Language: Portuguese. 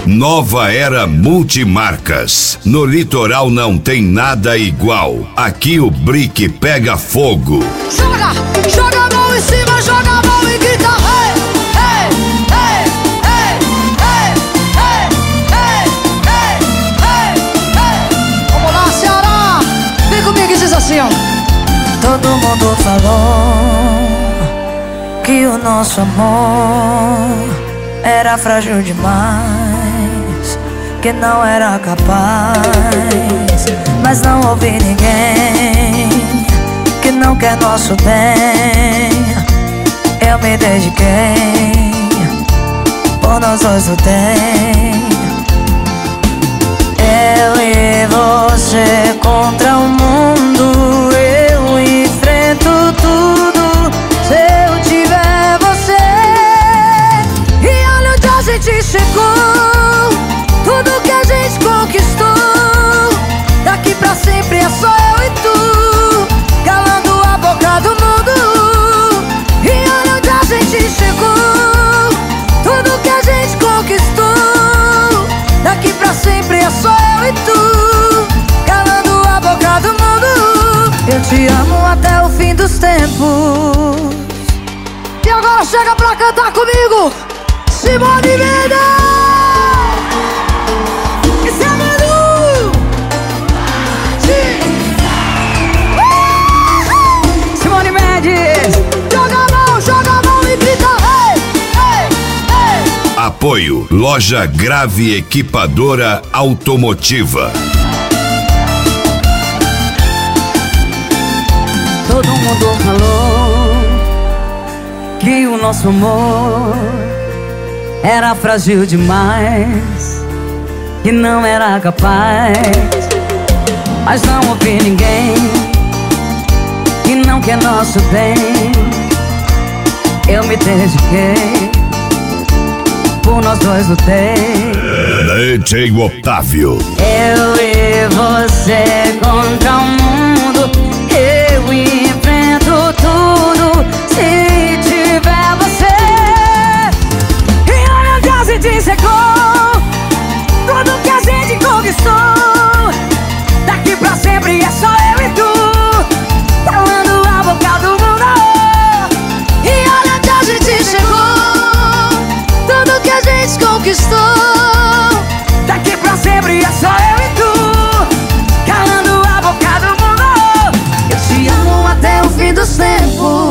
Nova Era Multimarcas. No litoral não tem nada igual. Aqui o brick pega fogo. Joga, joga a mão em cima, joga a mão e grita hey, hey, hey, hey, hey, hey, hey, hey, hey. Vamos lá, Ceará. Vem comigo e diz assim, ó. Todo mundo falou que o nosso amor era frágil demais, que não era capaz. Mas não ouvi ninguém que não quer nosso bem. Eu me dediquei, por nós dois lutei. Eu e você contra o mundo, eu enfrento tudo se eu tiver você. E olha onde a gente chegou, tudo que a gente conquistou. Daqui pra sempre é só eu e tu, calando a boca do mundo. E olha onde a gente chegou, tudo que a gente conquistou. Daqui pra sempre é só eu e tu, calando a boca do mundo. Eu te amo até o fim dos tempos. E agora chega pra cantar comigo, Simone Mendes. Esse é Manu. Simone Mendes. Joga a mão e grita hey, hey, hey. Apoio Loja Grave Equipadora Automotiva. Todo mundo falou que o nosso amor era frágil demais, que não era capaz. Mas não ouvi ninguém que não quer nosso bem. Eu me dediquei, por nós dois lutei. DJ Otávio. Eu e você contra o mundo, eu enfrento tudo se tiver você. E olha onde a gente chegou, tudo que a gente conquistou. Daqui pra sempre é só eu e tu, calando a boca do mundo. E olha onde a gente chegou, tudo que a gente conquistou. Daqui pra sempre é só eu e tu, calando a boca do mundo. Eu te amo até o fim dos tempos.